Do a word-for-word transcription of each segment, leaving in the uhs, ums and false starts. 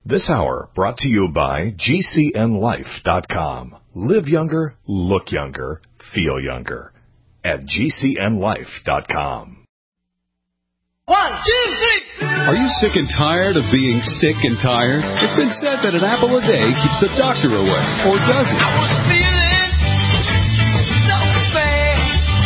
This hour brought to you by G C N life dot com. Live younger, look younger, feel younger at G C N life dot com. One, two, three. Are you sick and tired of being sick and tired? It's been said that an apple a day keeps the doctor away, or does it? I was feeling so bad.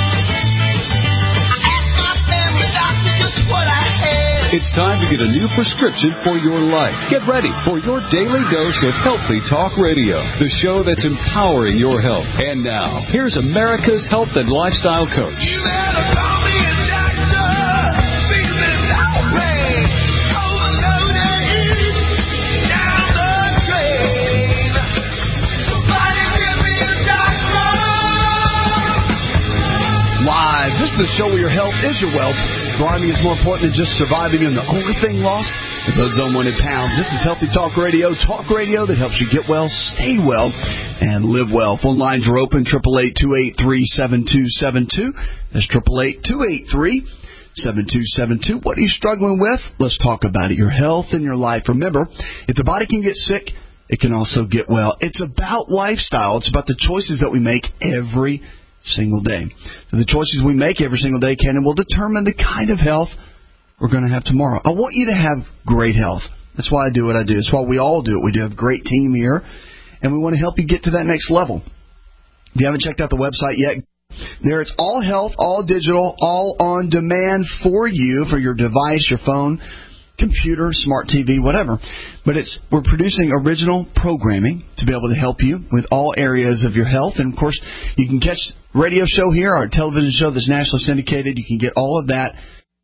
I asked my family doctor just what I had. It's time to get a new prescription for your life. Get ready for your daily dose of Healthy Talk Radio, the show that's empowering your health. And now, here's America's health and lifestyle coach. You better call me a doctor. Feeling outraged. Overloaded. Down the drain. Somebody give me a doctor. Live. This is the show where your health is your wealth. Climbing is more important than just surviving, and the only thing lost is those unwanted pounds. This is Healthy Talk Radio, talk radio that helps you get well, stay well, and live well. Phone lines are open, eight eight eight, two eight three, seven two seven two. That's eight eight eight, two eight three, seven two seven two. What are you struggling with? Let's talk about it. Your health and your life. Remember, if the body can get sick, it can also get well. It's about lifestyle. It's about the choices that we make every single day. So the choices we make every single day can and will determine the kind of health we're going to have tomorrow. I want you to have great health. That's why I do what I do. That's why we all do it. We do have a great team here, and we want to help you get to that next level. If you haven't checked out the website yet, there it's all health, all digital, all on demand for you, for your device, your phone, computer, smart T V, whatever. But it's we're producing original programming to be able to help you with all areas of your health. And, of course, you can catch radio show here, our television show that's nationally syndicated. You can get all of that.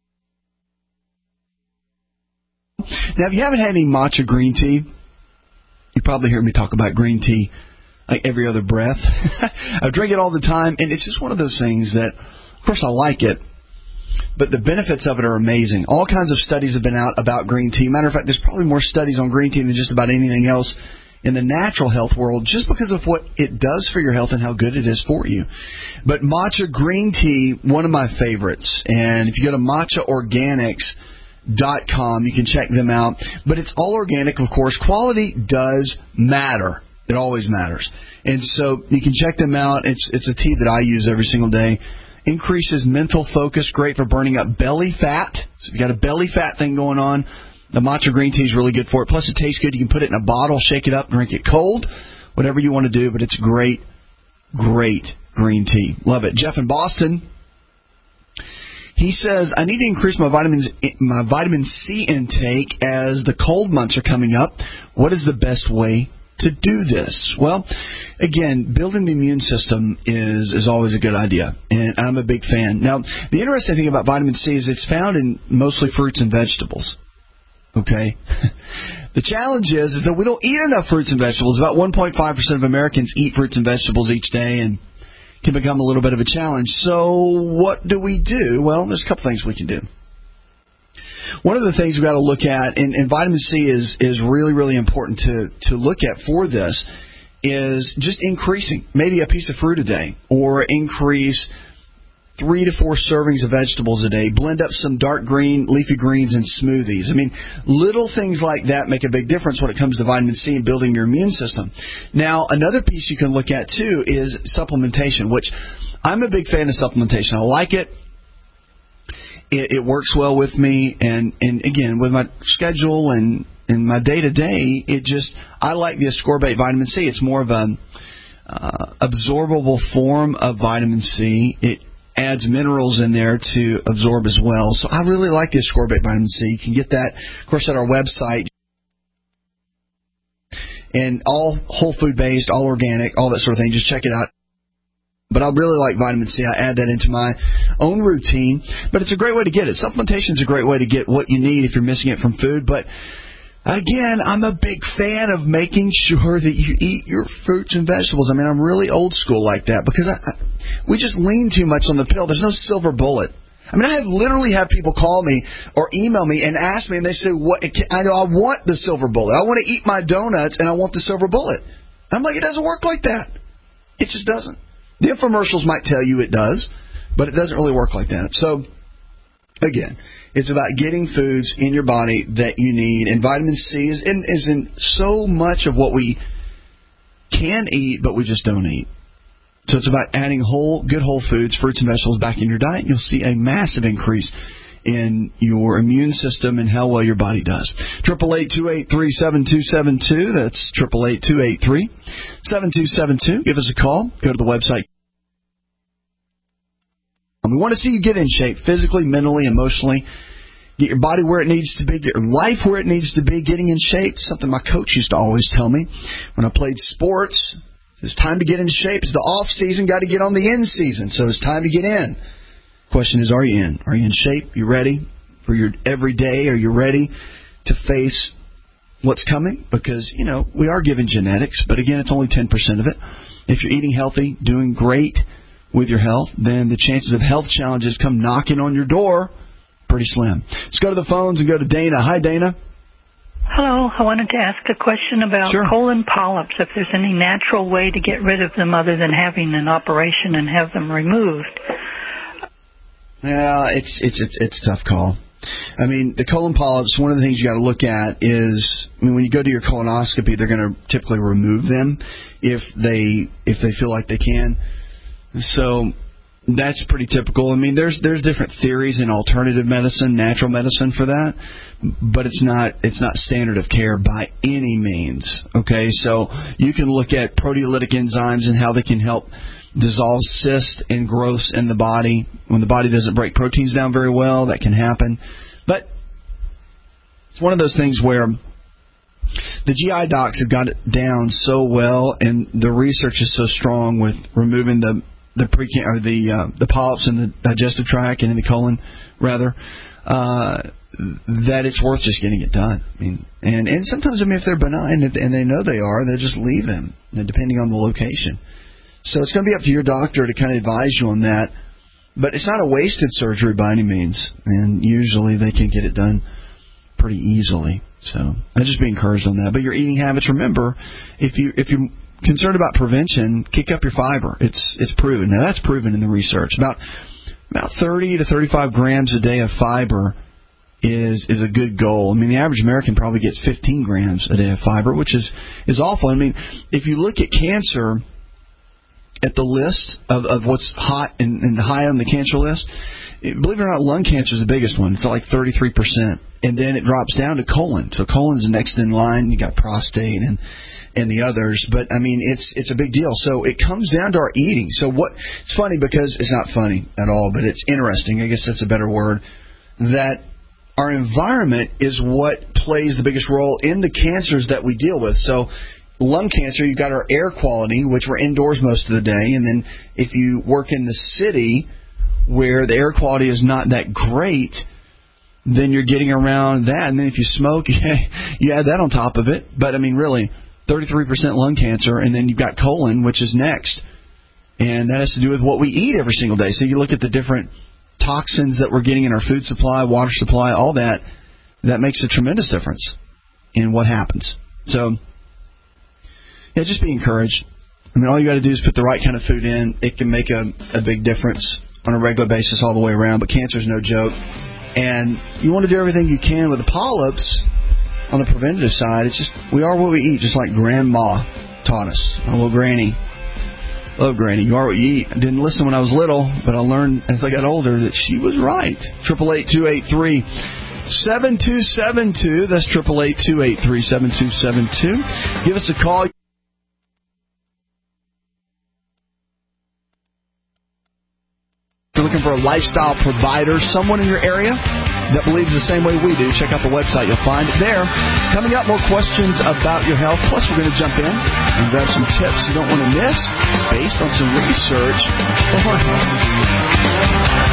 Now, if you haven't had any matcha green tea, you probably hear me talk about green tea like every other breath. I drink it all the time, and it's just one of those things that, of course, I like it, but the benefits of it are amazing. All kinds of studies have been out about green tea. Matter of fact, there's probably more studies on green tea than just about anything else in the natural health world, just because of what it does for your health and how good it is for you. But matcha green tea, one of my favorites. And if you go to matcha organics dot com, you can check them out. But it's all organic, of course. Quality does matter. It always matters. And so you can check them out. It's it's a tea that I use every single day. Increases mental focus, great for burning up belly fat. So if you got a belly fat thing going on, the matcha green tea is really good for it. Plus, it tastes good. You can put it in a bottle, shake it up, drink it cold, whatever you want to do. But it's great, great green tea. Love it. Jeff in Boston, he says, I need to increase my vitamins, my vitamin C intake as the cold months are coming up. What is the best way to do this? Well, again, building the immune system is, is always a good idea, and I'm a big fan. Now, the interesting thing about vitamin C is it's found in mostly fruits and vegetables. Okay? The challenge is, is that we don't eat enough fruits and vegetables. About one point five percent of Americans eat fruits and vegetables each day, and can become a little bit of a challenge. So what do we do? Well, there's a couple things we can do. One of the things we've got to look at, and, and vitamin C is, is really, really important to, to look at for this, is just increasing maybe a piece of fruit a day, or increase three to four servings of vegetables a day. Blend up some dark green, leafy greens in smoothies. I mean, little things like that make a big difference when it comes to vitamin C and building your immune system. Now, another piece you can look at, too, is supplementation, which I'm a big fan of supplementation. I like it. It, it works well with me, and, and again, with my schedule and, and my day-to-day, it just, I like the ascorbate vitamin C. It's more of an uh, absorbable form of vitamin C. It adds minerals in there to absorb as well. So I really like the ascorbate vitamin C. You can get that, of course, at our website. And all whole food based, all organic, all that sort of thing. Just check it out. But I really like vitamin C. I add that into my own routine. But it's a great way to get it. Supplementation is a great way to get what you need if you're missing it from food. But again, I'm a big fan of making sure that you eat your fruits and vegetables. I mean, I'm really old school like that because I, I, we just lean too much on the pill. There's no silver bullet. I mean, I have literally have people call me or email me and ask me, and they say, "What? I know I want the silver bullet. I want to eat my donuts, and I want the silver bullet." I'm like, it doesn't work like that. It just doesn't. The infomercials might tell you it does, but it doesn't really work like that. So Again, it's about getting foods in your body that you need. And vitamin C is in, is in so much of what we can eat, but we just don't eat. So it's about adding whole, good whole foods, fruits and vegetables back in your diet. And you'll see a massive increase in your immune system and how well your body does. Triple eight two eight three seven two seven two. That's triple eight two eight three seven two seven two. Give us a call. Go to the website. We want to see you get in shape physically, mentally, emotionally. Get your body where it needs to be. Get your life where it needs to be. Getting in shape, something my coach used to always tell me when I played sports. It's time to get in shape. It's the off season. Got to get on the in season. So it's time to get in. Question is, are you in? Are you in shape? You ready for your every day? Are you ready to face what's coming? Because, you know, we are given genetics, but again, it's only ten percent of it. If you're eating healthy, doing great with your health, then the chances of health challenges come knocking on your door pretty slim. Let's go to the phones and go to Dana. Hi, Dana. Hello. I wanted to ask a question about Sure. colon polyps, if there's any natural way to get rid of them other than having an operation and have them removed. Yeah, it's it's it's it's a tough call. I mean, the colon polyps, one of the things you got to look at is, I mean, when you go to your colonoscopy, they're going to typically remove them if they if they feel like they can. So that's pretty typical. I mean, there's there's different theories in alternative medicine, natural medicine for that, but it's not it's not standard of care by any means. Okay, so you can look at proteolytic enzymes and how they can help dissolve cysts and growths in the body. When the body doesn't break proteins down very well, that can happen. But it's one of those things where the G I docs have got it down so well, and the research is so strong with removing the the pre or the uh, the polyps in the digestive tract and in the colon, rather, uh, that it's worth just getting it done. I mean, and and sometimes, I mean, if they're benign and they know they are, they'll just leave them, depending on the location. So it's going to be up to your doctor to kind of advise you on that. But it's not a wasted surgery by any means, and usually they can get it done pretty easily. So I'd just be encouraged on that. But your eating habits, remember, if you if you're concerned about prevention, kick up your fiber. It's it's proven. Now that's proven in the research. About about thirty to thirty-five grams a day of fiber is is a good goal. I mean, the average American probably gets fifteen grams a day of fiber, which is is awful. I mean, if you look at cancer, at the list of, of what's hot and, and high on the cancer list, it, believe it or not, lung cancer is the biggest one. It's like thirty-three percent. And then it drops down to colon. So colon's next in line. You got prostate and and the others. But, I mean, it's it's a big deal. So it comes down to our eating. So what? It's funny because it's not funny at all, but it's interesting. I guess that's a better word. That our environment is what plays the biggest role in the cancers that we deal with. So lung cancer, you've got our air quality, which we're indoors most of the day. And then if you work in the city where the air quality is not that great, then you're getting around that. And then if you smoke, you add that on top of it. But, I mean, really, thirty-three percent lung cancer, and then you've got colon, which is next. And that has to do with what we eat every single day. So you look at the different toxins that we're getting in our food supply, water supply, all that. That makes a tremendous difference in what happens. So, yeah, just be encouraged. I mean, all you got to do is put the right kind of food in. It can make a, a big difference on a regular basis all the way around. But cancer is no joke. And you want to do everything you can with the polyps on the preventative side. It's just, we are what we eat, just like Grandma taught us. My little granny. Love Granny. You are what you eat. I didn't listen when I was little, but I learned as I got older that she was right. Triple eight two eight three seven two seven two. That's triple eight two eight three seven two seven two. Give us a call. If you're looking for a lifestyle provider, someone in your area that believes the same way we do, check out the website. You'll find it there. Coming up, more questions about your health. Plus, we're going to jump in and grab some tips you don't want to miss based on some research for heart health.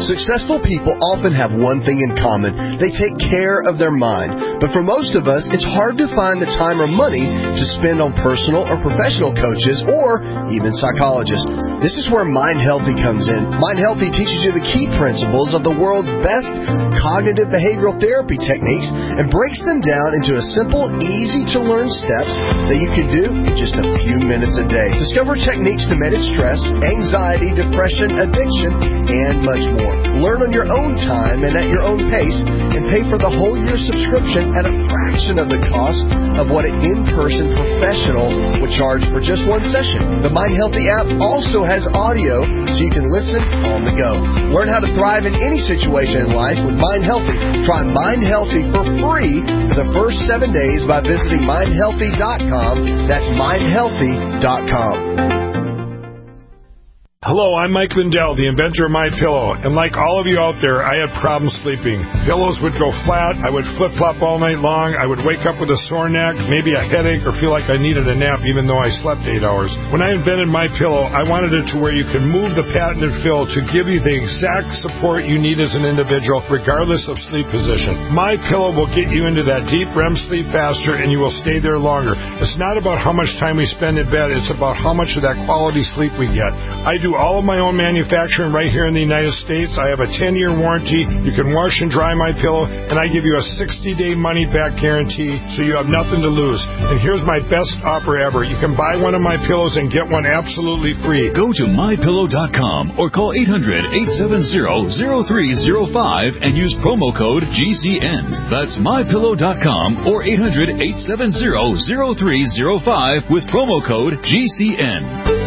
Successful people often have one thing in common. They take care of their mind. But for most of us, it's hard to find the time or money to spend on personal or professional coaches or even psychologists. This is where Mind Healthy comes in. Mind Healthy teaches you the key principles of the world's best cognitive behavioral therapy techniques and breaks them down into a simple, easy-to-learn steps that you can do in just a few minutes a day. Discover techniques to manage stress, anxiety, depression, addiction, and much more. Learn on your own time and at your own pace, and pay for the whole year subscription at a fraction of the cost of what an in-person professional would charge for just one session. The Mind Healthy app also has audio, so you can listen on the go. Learn how to thrive in any situation in life with Mind Healthy. Try Mind Healthy for free for the first seven days by visiting mind healthy dot com. That's mind healthy dot com. Hello, I'm Mike Lindell, the inventor of MyPillow, and like all of you out there, I had problems sleeping. Pillows would go flat, I would flip-flop all night long, I would wake up with a sore neck, maybe a headache, or feel like I needed a nap even though I slept eight hours. When I invented MyPillow, I wanted it to where you can move the patented fill to give you the exact support you need as an individual, regardless of sleep position. MyPillow will get you into that deep R E M sleep faster, and you will stay there longer. It's not about how much time we spend in bed, it's about how much of that quality sleep we get. I do all of my own manufacturing right here in the United States. I have a ten-year warranty. You can wash and dry my pillow, and I give you a sixty-day money-back guarantee, so you have nothing to lose. And here's my best offer ever. You can buy one of my pillows and get one absolutely free. Go to my pillow dot com or call eight hundred, eight seven zero, zero three zero five and use promo code G C N. That's my pillow dot com or eight hundred, eight seven zero, zero three zero five with promo code G C N.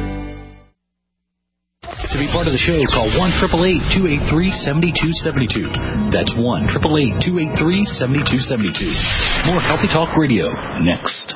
To be part of the show, call one eight eight eight, two eight three, seven two seven two. That's one eight eight eight, two eight three, seven two seven two. More Healthy Talk Radio next.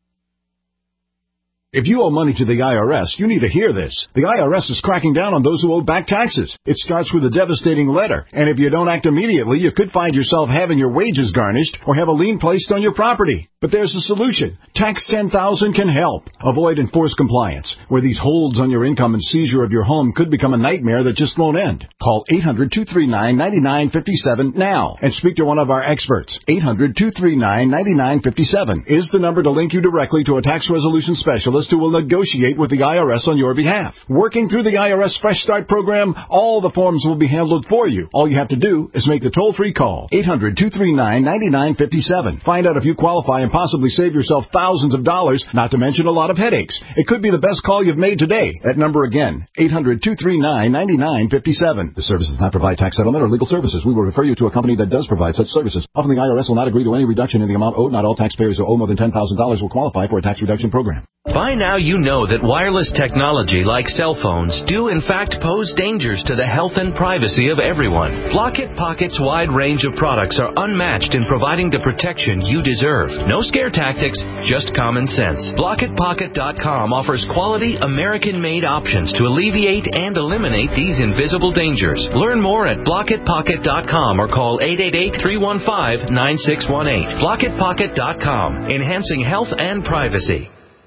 If you owe money to the I R S, you need to hear this. The I R S is cracking down on those who owe back taxes. It starts with a devastating letter, and if you don't act immediately, you could find yourself having your wages garnished or have a lien placed on your property. But there's a solution. Tax ten thousand can help. Avoid enforced compliance, where these holds on your income and seizure of your home could become a nightmare that just won't end. Call eight hundred, two three nine, nine nine five seven now and speak to one of our experts. eight hundred, two three nine, nine nine five seven is the number to link you directly to a tax resolution specialist who will negotiate with the I R S on your behalf. Working through the I R S Fresh Start program, all the forms will be handled for you. All you have to do is make the toll-free call. eight hundred, two three nine, nine nine five seven. Find out if you qualify and possibly save yourself thousands of dollars, not to mention a lot of headaches. It could be the best call you've made today. That number again, eight hundred, two three nine, nine nine five seven. The service does not provide tax settlement or legal services. We will refer you to a company that does provide such services. Often the I R S will not agree to any reduction in the amount owed. Not all taxpayers who owe more than ten thousand dollars will qualify for a tax reduction program. By now you know that wireless technology like cell phones do in fact pose dangers to the health and privacy of everyone. Blockit Pocket's wide range of products are unmatched in providing the protection you deserve. No scare tactics, just common sense. Blockit Pocket dot com offers quality American-made options to alleviate and eliminate these invisible dangers. Learn more at Blockit Pocket dot com or call eight eight eight, three one five, nine six one eight. Blockit Pocket dot com, enhancing health and privacy.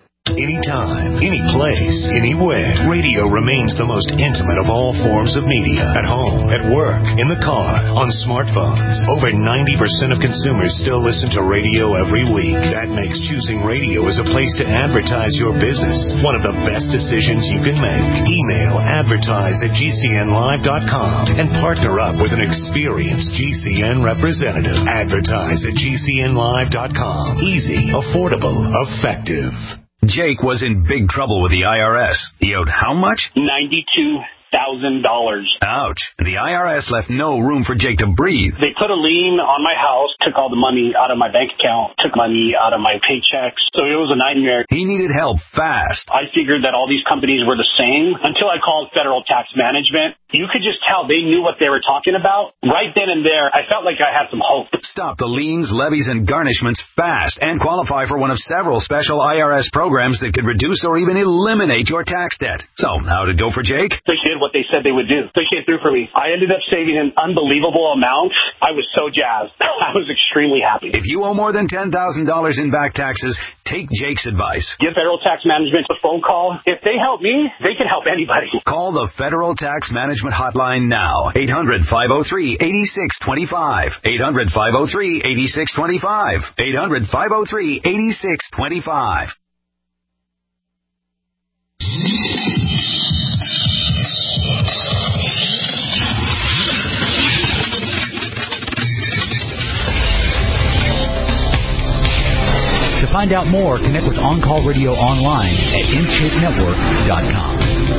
Anytime, any place, anywhere, radio remains the most intimate of all forms of media. At home, at work, in the car, on smartphones. Over ninety percent of consumers still listen to radio every week. That makes choosing radio as a place to advertise your business one of the best decisions you can make. Email advertise at G C N live dot com and partner up with an experienced G C N representative. Advertise at G C N live dot com. Easy, affordable, effective. Jake was in big trouble with the I R S. He owed how much? ninety-two thousand dollars. Ouch. The I R S left no room for Jake to breathe. They put a lien on my house, took all the money out of my bank account, took money out of my paychecks. So it was a nightmare. He needed help fast. I figured that all these companies were the same until I called Federal Tax Management. You could just tell they knew what they were talking about. Right then and there, I felt like I had some hope. Stop the liens, levies, and garnishments fast and qualify for one of several special I R S programs that could reduce or even eliminate your tax debt. So, how to go for Jake? They did what they said they would do. They came through for me. I ended up saving an unbelievable amount. I was so jazzed. I was extremely happy. If you owe more than ten thousand dollars in back taxes, take Jake's advice. Give Federal Tax Management a phone call. If they help me, they can help anybody. Call the Federal Tax Management Hotline now. eight hundred, five oh three, eight six two five. eight hundred, five oh three, eight six two five. eight hundred, five oh three, eight six two five. To find out more, connect with On Call Radio online at in shape network dot com.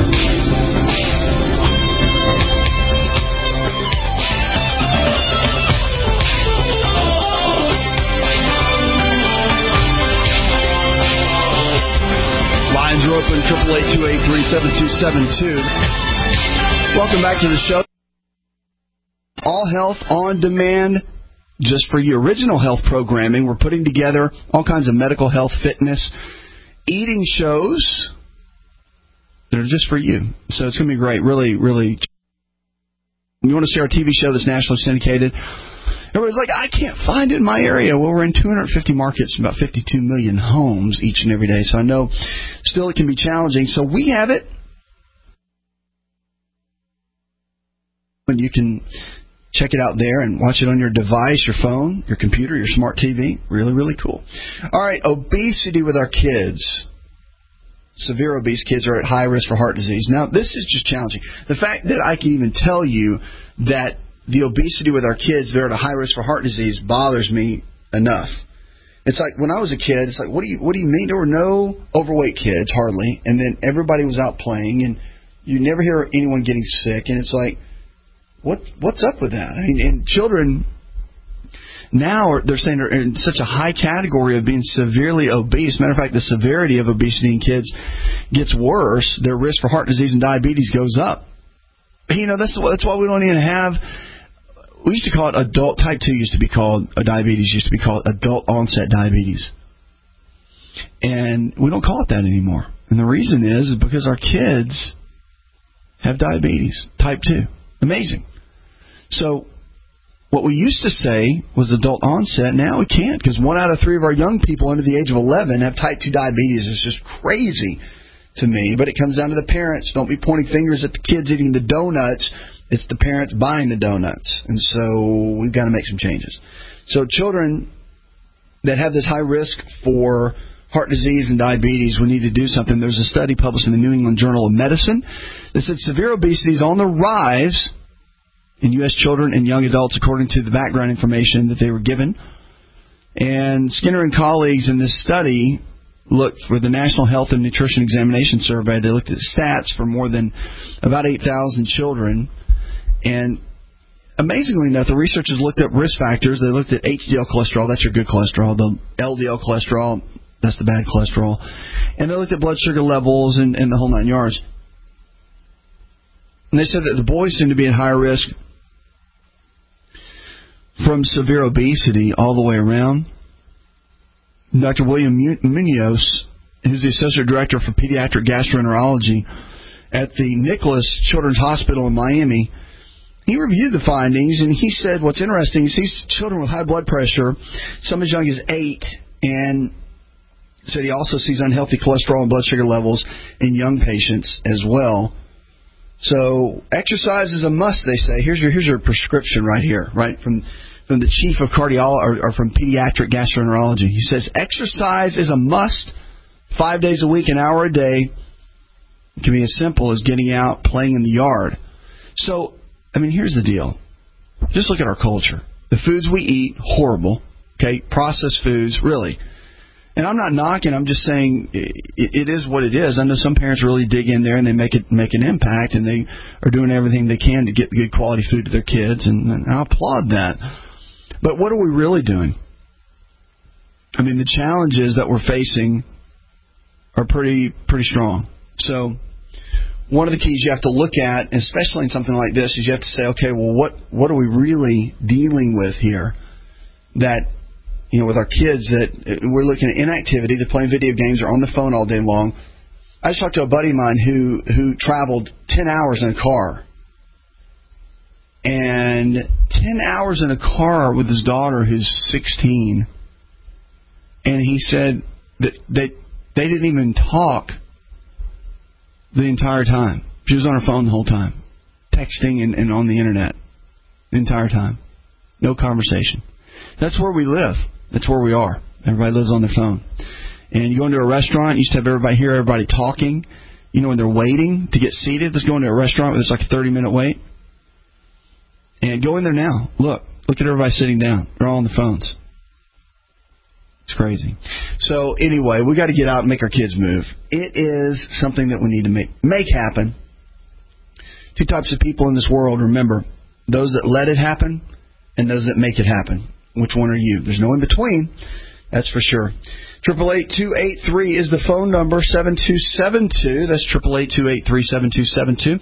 Lines are open, triple eight, two eight three, seven two seven two. Welcome back to the show. All Health on Demand, just for you. Original Health programming. We're putting together all kinds of medical health, fitness, eating shows that are just for you. So it's going to be great. Really, really. You want to see our T V show that's nationally syndicated? Everybody's like, I can't find it in my area. Well, we're in two hundred fifty markets, about fifty-two million homes each and every day. So I know still it can be challenging. So we have it. And you can check it out there and watch it on your device, your phone, your computer, your smart T V. Really, really cool. All right, obesity with our kids. Severe obese kids are at high risk for heart disease. Now, this is just challenging. The fact that I can even tell you that the obesity with our kids, they're at a high risk for heart disease, bothers me enough. It's like when I was a kid, it's like, what do you what do you mean? There were no overweight kids, hardly, and then everybody was out playing, and you never hear anyone getting sick, and it's like, What what's up with that? I mean, and children now are, they're saying they're in such a high category of being severely obese. Matter of fact, the severity of obesity in kids gets worse. Their risk for heart disease and diabetes goes up. You know, that's that's why we don't even have. We used to call it adult type two. Used to be called uh, diabetes. Used to be called adult onset diabetes, and we don't call it that anymore. And the reason is, is because our kids have diabetes type two. Amazing. So what we used to say was adult onset. Now we can't, because one out of three of our young people under the age of eleven have type two diabetes. It's just crazy to me. But it comes down to the parents. Don't be pointing fingers at the kids eating the donuts. It's the parents buying the donuts. And so we've got to make some changes. So children that have this high risk for heart disease and diabetes, we need to do something. There's a study published in the New England Journal of Medicine that said severe obesity is on the rise in U S children and young adults, according to the background information that they were given. And Skinner and colleagues in this study looked for the National Health and Nutrition Examination Survey. They looked at stats for more than about eight thousand children. And amazingly enough, the researchers looked at risk factors. They looked at H D L cholesterol. That's your good cholesterol. The L D L cholesterol. That's the bad cholesterol. And they looked at blood sugar levels and, and the whole nine yards. And they said that the boys seem to be at higher risk from severe obesity all the way around. Doctor William Munoz, who's the Associate Director for Pediatric Gastroenterology at the Nicholas Children's Hospital in Miami, he reviewed the findings, and he said what's interesting is these children with high blood pressure, some as young as eight, and said he also sees unhealthy cholesterol and blood sugar levels in young patients as well. So exercise is a must, they say. Here's your here's your prescription right here, right from from the chief of cardiology or, or from pediatric gastroenterology. He says exercise is a must, five days a week, an hour a day. It can be as simple as getting out, playing in the yard. So, I mean, here's the deal. Just look at our culture. The foods we eat, horrible. Okay, processed foods, really. And I'm not knocking. I'm just saying it, it is what it is. I know some parents really dig in there and they make it make an impact, and they are doing everything they can to get good quality food to their kids, and, and I applaud that. But what are we really doing? I mean, the challenges that we're facing are pretty pretty strong. So one of the keys you have to look at, especially in something like this, is you have to say, okay, well, what what are we really dealing with here? That, you know, with our kids, that we're looking at inactivity, they're playing video games, they're on the phone all day long. I just talked to a buddy of mine who, who traveled ten hours in a car. And ten hours in a car with his daughter who's sixteen. And he said that they, they didn't even talk the entire time. She was on her phone the whole time, texting and, and on the internet the entire time. No conversation. That's where we live. That's where we are. Everybody lives on their phone. And you go into a restaurant, you used to have everybody hear everybody talking. You know, when they're waiting to get seated, let's go into a restaurant where there's like a thirty-minute wait. And go in there now. Look. Look at everybody sitting down. They're all on the phones. It's crazy. So anyway, we got to get out and make our kids move. It is something that we need to make make happen. Two types of people in this world, remember. Those that let it happen and those that make it happen. Which one are you? There's no in between. That's for sure. triple eight two eight three is the phone number, seven two seven two. That's triple eight two eight three seven two seven two.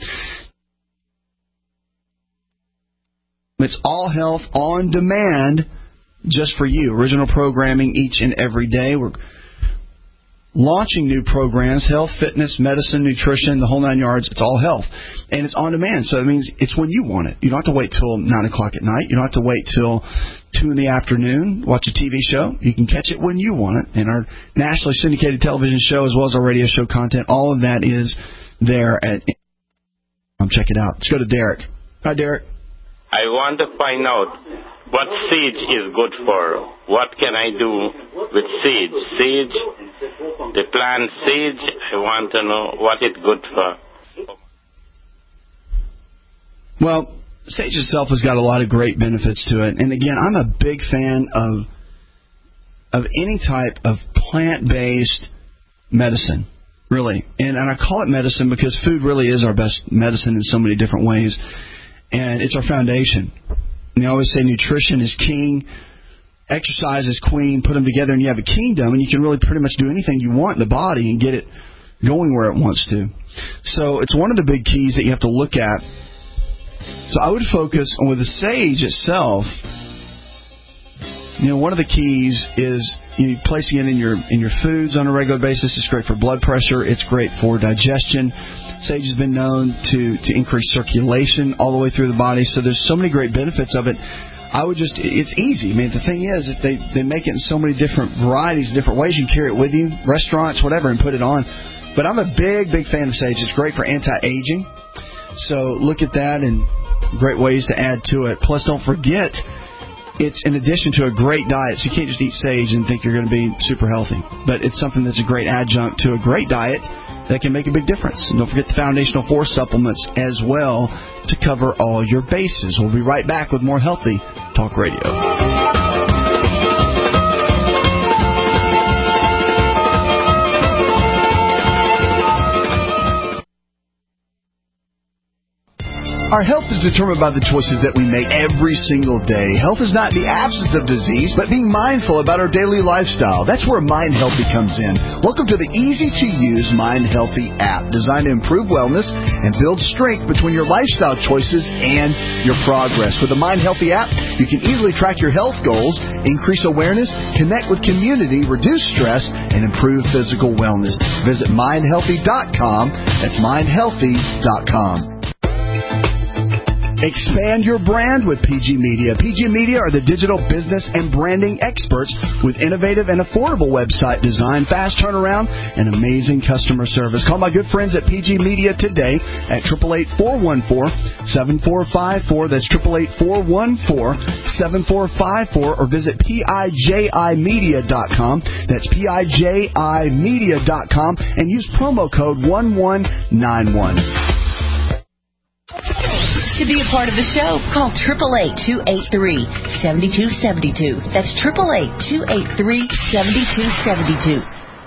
It's All Health on Demand just for you. Original programming each and every day. We're launching new programs, health, fitness, medicine, nutrition, the whole nine yards. It's all health. And it's on demand, so it means it's when you want it. You don't have to wait till nine o'clock at night. You don't have to wait till two in the afternoon, watch a T V show. You can catch it when you want it. And our nationally syndicated television show, as well as our radio show content, all of that is there at... Um, check it out. Let's go to Derek. Hi, Derek. I want to find out what sage is good for. What can I do with sage? Sage, the plant sage, I want to know what it's good for. Well, sage itself has got a lot of great benefits to it. And again, I'm a big fan of of any type of plant-based medicine, really. And, and I call it medicine because food really is our best medicine in so many different ways. And it's our foundation. And I always say nutrition is king, exercise is queen. Put them together and you have a kingdom, and you can really pretty much do anything you want in the body and get it going where it wants to. So it's one of the big keys that you have to look at. So I would focus on with the sage itself. You know, one of the keys is you know, placing it in your in your foods on a regular basis. It's great for blood pressure. It's great for digestion. Sage has been known to, to increase circulation all the way through the body. So there's so many great benefits of it. I would just, it's easy. I mean, the thing is that they, they make it in so many different varieties, different ways. You can carry it with you, restaurants, whatever, and put it on. But I'm a big, big fan of sage. It's great for anti-aging. So look at that and great ways to add to it. Plus, don't forget, it's in addition to a great diet. So you can't just eat sage and think you're going to be super healthy. But it's something that's a great adjunct to a great diet that can make a big difference. And don't forget the Foundational Force supplements as well to cover all your bases. We'll be right back with more Healthy Talk Radio. Our health is determined by the choices that we make every single day. Health is not the absence of disease, but being mindful about our daily lifestyle. That's where Mind Healthy comes in. Welcome to the easy-to-use Mind Healthy app, designed to improve wellness and build strength between your lifestyle choices and your progress. With the Mind Healthy app, you can easily track your health goals, increase awareness, connect with community, reduce stress, and improve physical wellness. Visit mind healthy dot com. That's mind healthy dot com. Expand your brand with P G Media. P G Media are the digital business and branding experts with innovative and affordable website design, fast turnaround, and amazing customer service. Call my good friends at P G Media today at eight eight eight, four one four, seven four five four. That's eight eight eight, four one four, seven four five four. Or visit P I J I media dot com. That's P I J I media dot com. And use promo code one one nine one. To be a part of the show, call eight eight eight, two eight three, seven two seven two. That's eight eight eight, two eight three, seven two seven two.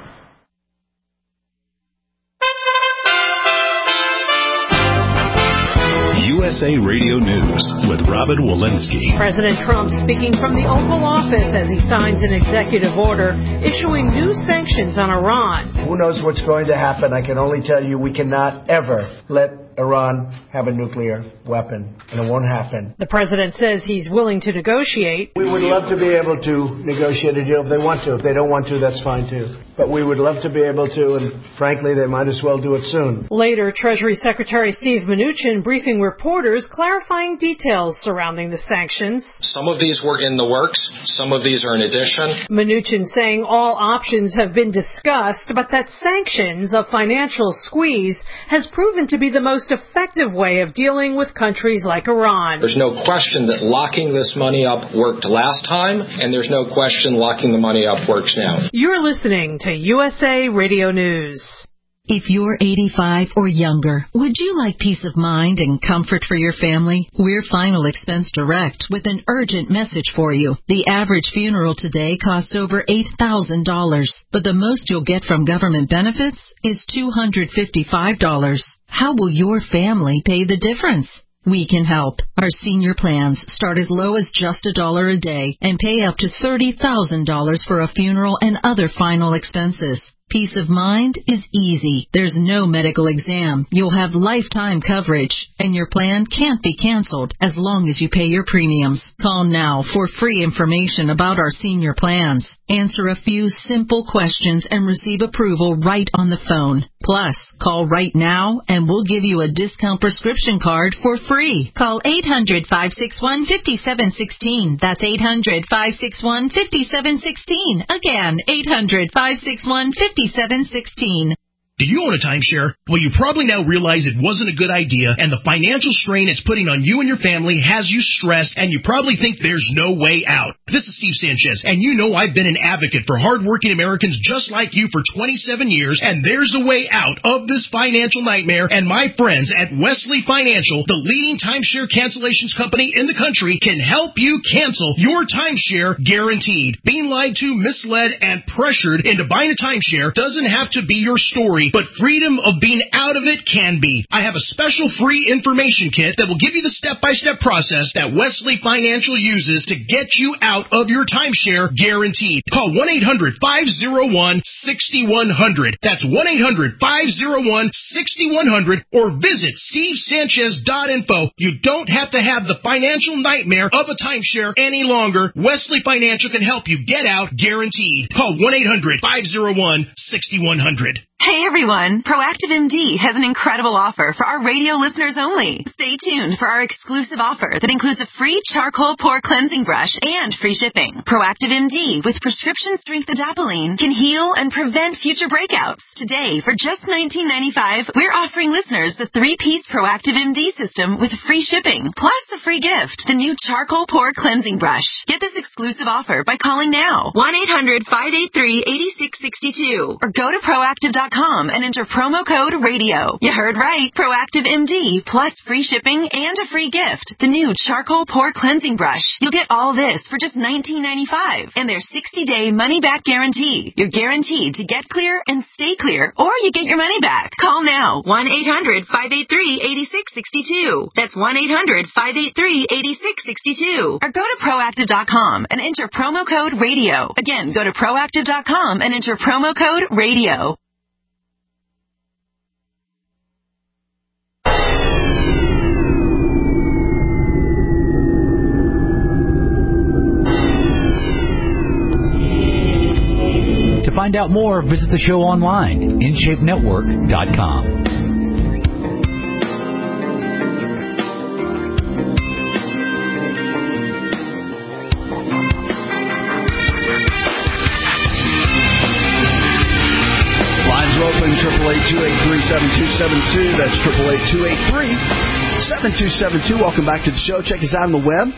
U S A Radio News with Robin Walensky. President Trump speaking from the Oval Office as he signs an executive order issuing new sanctions on Iran. Who knows what's going to happen? I can only tell you we cannot ever let Iran have a nuclear weapon, and it won't happen. The president says he's willing to negotiate. We would love to be able to negotiate a deal if they want to. If they don't want to, that's fine too. But we would love to be able to, and frankly, they might as well do it soon. Later, Treasury Secretary Steve Mnuchin briefing reporters, clarifying details surrounding the sanctions. Some of these were in the works. Some of these are in addition. Mnuchin saying all options have been discussed, but that sanctions, a financial squeeze, has proven to be the most effective way of dealing with countries like Iran. There's no question that locking this money up worked last time, and there's no question locking the money up works now. You're listening to U S A Radio News. If you're eighty-five or younger, would you like peace of mind and comfort for your family? We're Final Expense Direct with an urgent message for you. The average funeral today costs over eight thousand dollars, but the most you'll get from government benefits is two hundred fifty-five dollars. How will your family pay the difference? We can help. Our senior plans start as low as just a dollar a day and pay up to thirty thousand dollars for a funeral and other final expenses. Peace of mind is easy. There's no medical exam. You'll have lifetime coverage, and your plan can't be canceled as long as you pay your premiums. Call now for free information about our senior plans. Answer a few simple questions and receive approval right on the phone. Plus, call right now and we'll give you a discount prescription card for free. Call eight hundred, five six one, five seven one six. That's eight hundred, five six one, five seven one six. Again, eight hundred, five six one, five seven one six. Do you own a timeshare? Well, you probably now realize it wasn't a good idea, and the financial strain it's putting on you and your family has you stressed, and you probably think there's no way out. This is Steve Sanchez, and you know I've been an advocate for hardworking Americans just like you for twenty-seven years, and there's a way out of this financial nightmare, and my friends at Wesley Financial, the leading timeshare cancellations company in the country, can help you cancel your timeshare guaranteed. Being lied to, misled, and pressured into buying a timeshare doesn't have to be your story, but freedom of being out of it can be. I have a special free information kit that will give you the step-by-step process that Wesley Financial uses to get you out of your timeshare guaranteed. Call one eight hundred, five oh one, six one zero zero. That's one eight hundred, five oh one, six one zero zero, or visit steve sanchez dot info. You don't have to have the financial nightmare of a timeshare any longer. Wesley Financial can help you get out guaranteed. Call one eight hundred, five oh one, six one zero zero. Hey everyone, Proactive M D has an incredible offer for our radio listeners only. Stay tuned for our exclusive offer that includes a free charcoal pore cleansing brush and free shipping. Proactive M D with prescription strength adapalene can heal and prevent future breakouts. Today, for just nineteen ninety-five dollars, we're offering listeners the three-piece Proactive M D system with free shipping, plus a free gift, the new charcoal pore cleansing brush. Get this exclusive offer by calling now, one eight hundred, five eight three, eight six six two, or go to proactive dot com and enter promo code radio. You heard right. Proactive M D plus free shipping and a free gift. The new charcoal pore cleansing brush. You'll get all this for just nineteen ninety-five dollars and their sixty-day money-back guarantee. You're guaranteed to get clear and stay clear, or you get your money back. Call now. one eight hundred, five eight three, eight six six two. That's one eight hundred, five eight three, eight six six two. Or go to proactive dot com and enter promo code radio. Again, go to proactive dot com and enter promo code radio. To find out more, visit the show online, in shape network dot com. Lines are open, triple eight two eight three seven two seven two. That's triple eight two eight three seven two seven two. Welcome back to the show. Check us out on the web.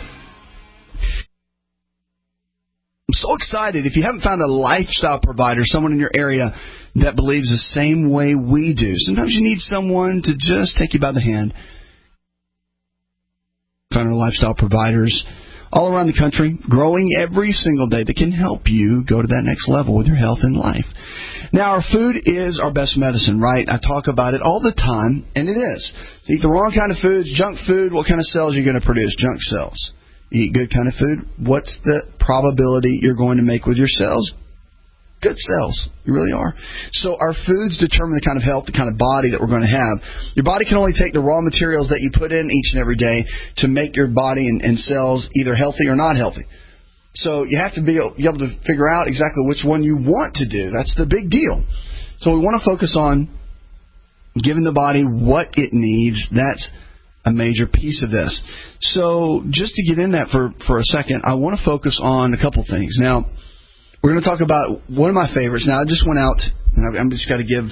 I'm so excited. If you haven't found a lifestyle provider, someone in your area that believes the same way we do, sometimes you need someone to just take you by the hand. Find our lifestyle providers all around the country, growing every single day, that can help you go to that next level with your health and life. Now, our food is our best medicine, right? I talk about it all the time, and it is. You eat the wrong kind of foods, junk food, what kind of cells are you going to produce? Junk cells. You eat good kind of food, what's the probability you're going to make with your cells? good cells. You really are. So our foods determine the kind of health, the kind of body that we're going to have. Your body can only take the raw materials that you put in each and every day to make your body and, and cells either healthy or not healthy. So you have to be able, be able to figure out exactly which one you want to do. That's the big deal. So we want to focus on giving the body what it needs. That's a major piece of this. So just to get in that for, for a second, I want to focus on a couple things. Now, we're going to talk about one of my favorites. Now, I just went out, and I'm just got to give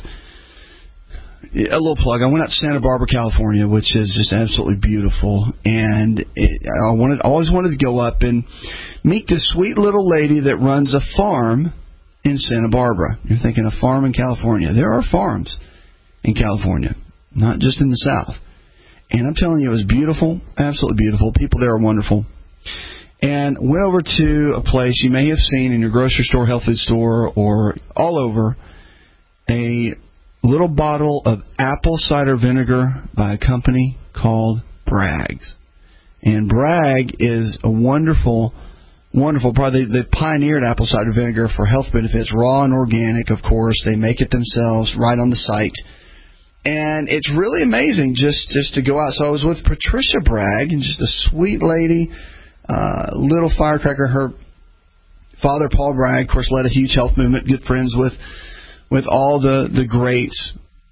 a little plug. I went out to Santa Barbara, California, which is just absolutely beautiful. And it, I wanted, always wanted to go up and meet this sweet little lady that runs a farm in Santa Barbara. You're thinking a farm in California. There are farms in California, not just in the South. And I'm telling you, it was beautiful, absolutely beautiful. People there are wonderful. And went over to a place you may have seen in your grocery store, health food store, or all over, a little bottle of apple cider vinegar by a company called Bragg's. And Bragg is a wonderful, wonderful product. They, they pioneered apple cider vinegar for health benefits, raw and organic, of course. They make it themselves right on the site. And it's really amazing just, just to go out. So I was with Patricia Bragg, and just a sweet lady, uh, little firecracker. Her father, Paul Bragg, of course, led a huge health movement, good friends with with all the, the greats,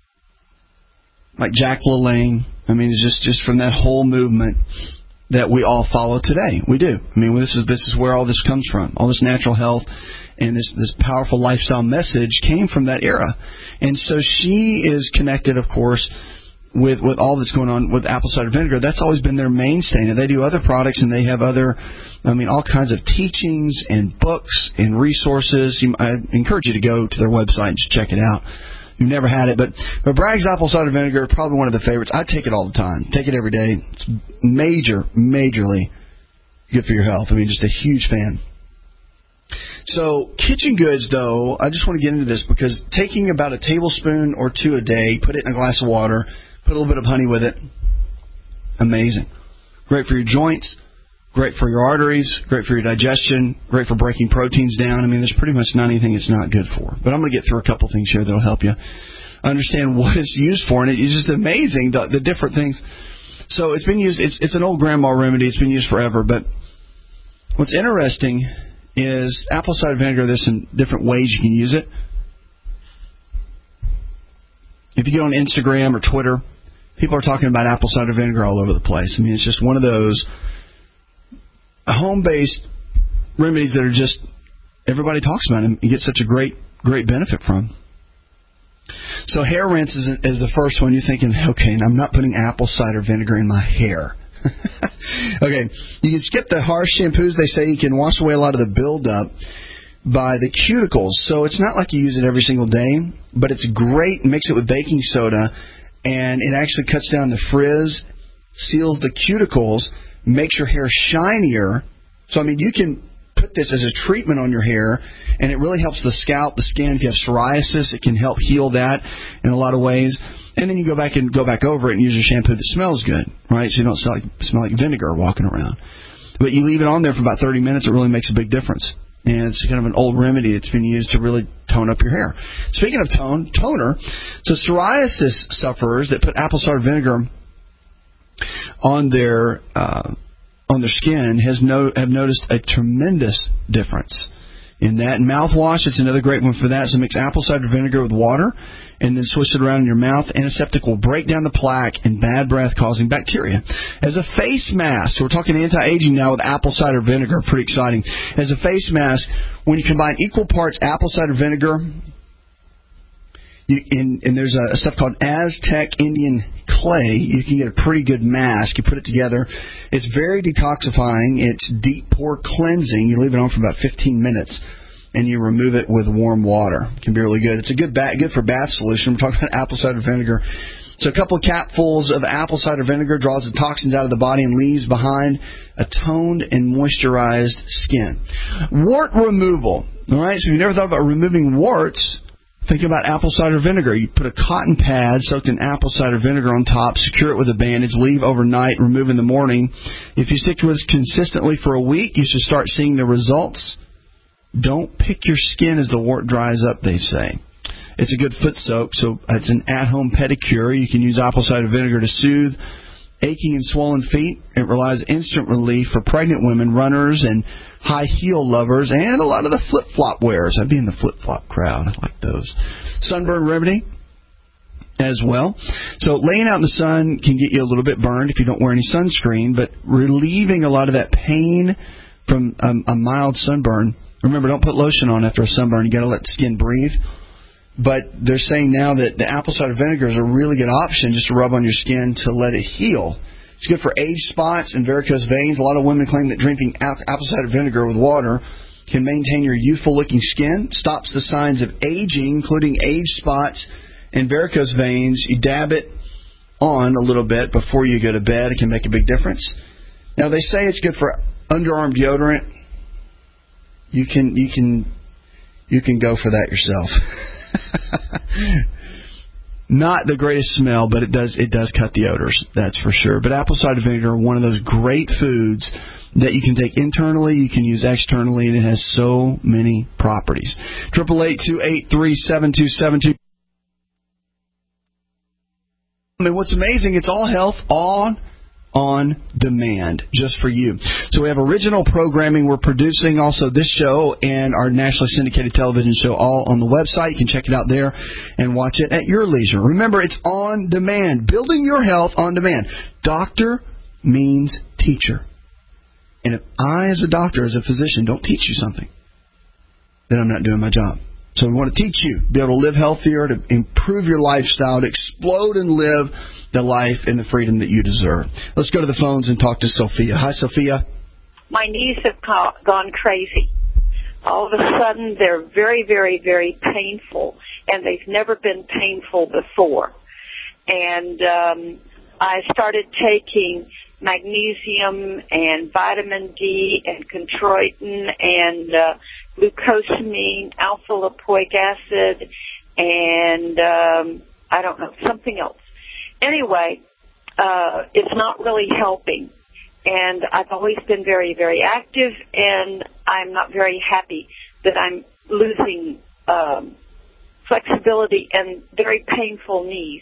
like Jack LaLanne. I mean, it's just, just from that whole movement that we all follow today. We do. I mean, this is this is where all this comes from. All this natural health and this, this powerful lifestyle message came from that era. And so she is connected, of course, with, with all that's going on with apple cider vinegar. That's always been their mainstay. Now, they do other products, and they have other, I mean, all kinds of teachings and books and resources. You, I encourage you to go to their website and just check it out. You've never had it, but, but Bragg's apple cider vinegar, probably one of the favorites. I take it all the time. Take it every day. It's major, majorly good for your health. I mean, just a huge fan. So kitchen goods, though, I just want to get into this because taking about a tablespoon or two a day, put it in a glass of water, put a little bit of honey with it, amazing. Great for your joints, great for your arteries, great for your digestion, great for breaking proteins down. I mean, there's pretty much not anything it's not good for. But I'm going to get through a couple things here that will help you understand what it's used for. And it's just amazing, the, the different things. So it's been used, it's, it's an old grandma remedy. It's been used forever. But what's interesting is apple cider vinegar, there's some different ways you can use it. If you get on Instagram or Twitter, people are talking about apple cider vinegar all over the place. I mean, it's just one of those home-based remedies that are just, everybody talks about and you get such a great, great benefit from. So hair rinse is, is the first one. You're thinking, okay, and I'm not putting apple cider vinegar in my hair. Okay, you can skip the harsh shampoos. They say you can wash away a lot of the buildup by the cuticles. So it's not like you use it every single day, but it's great. Mix it with baking soda, and it actually cuts down the frizz, seals the cuticles, makes your hair shinier. So, I mean, you can put this as a treatment on your hair, and it really helps the scalp, the skin. If you have psoriasis, it can help heal that in a lot of ways. And then you go back and go back over it and use a shampoo that smells good, right? So you don't smell like, smell like vinegar walking around. But you leave it on there for about thirty minutes, it really makes a big difference. And it's kind of an old remedy that's been used to really tone up your hair. Speaking of tone, toner, so psoriasis sufferers that put apple cider vinegar on their uh, on their skin has no have noticed a tremendous difference in that. And mouthwash, it's another great one for that. So mix apple cider vinegar with water and then swish it around in your mouth. Antiseptic will break down the plaque and bad breath-causing bacteria. As a face mask, so we're talking anti-aging now with apple cider vinegar, pretty exciting. As a face mask, when you combine equal parts apple cider vinegar, you, and, and there's a, a stuff called Aztec Indian clay, you can get a pretty good mask. You put it together. It's very detoxifying. It's deep pore cleansing. You leave it on for about fifteen minutes. And you remove it with warm water. It can be really good. It's a good ba- good for bath solution. We're talking about apple cider vinegar. So a couple of capfuls of apple cider vinegar draws the toxins out of the body and leaves behind a toned and moisturized skin. Wart removal. All right, so if you've never thought about removing warts, think about apple cider vinegar. You put a cotton pad soaked in apple cider vinegar on top, secure it with a bandage, leave overnight, remove in the morning. If you stick to this consistently for a week, you should start seeing the results. Don't pick your skin as the wart dries up, they say. It's a good foot soak, so it's an at-home pedicure. You can use apple cider vinegar to soothe aching and swollen feet. It relies instant relief for pregnant women, runners, and high heel lovers, and a lot of the flip-flop wearers. I'd be in the flip-flop crowd. I like those. Sunburn remedy as well. So laying out in the sun can get you a little bit burned if you don't wear any sunscreen, but relieving a lot of that pain from um, a mild sunburn. Remember, don't put lotion on after a sunburn. You got to let the skin breathe. But they're saying now that the apple cider vinegar is a really good option just to rub on your skin to let it heal. It's good for age spots and varicose veins. A lot of women claim that drinking apple cider vinegar with water can maintain your youthful-looking skin, stops the signs of aging, including age spots and varicose veins. You dab it on a little bit before you go to bed. It can make a big difference. Now, they say it's good for underarm deodorant. You can you can you can go for that yourself. Not the greatest smell, but it does it does cut the odors, that's for sure. But apple cider vinegar, one of those great foods that you can take internally, you can use externally, and it has so many properties. Triple eight two eight three seven two seven two. I mean, what's amazing? It's all health on. on demand, just for you. So we have original programming we're producing, also this show and our nationally syndicated television show, all on the website. You can check it out there and watch it at your leisure. Remember, it's on demand. Building your health on demand. Doctor means teacher. And if I, as a doctor, as a physician, don't teach you something, then I'm not doing my job. So we want to teach you, be able to live healthier, to improve your lifestyle, to explode and live the life and the freedom that you deserve. Let's go to the phones and talk to Sophia. Hi, Sophia. My knees have gone crazy. All of a sudden, they're very, very, very painful, and they've never been painful before. And um, I started taking magnesium and vitamin D and chondroitin and uh, glucosamine, alpha-lipoic acid, and um, I don't know, something else. Anyway, uh, it's not really helping, and I've always been very, very active, and I'm not very happy that I'm losing um, flexibility and very painful knees.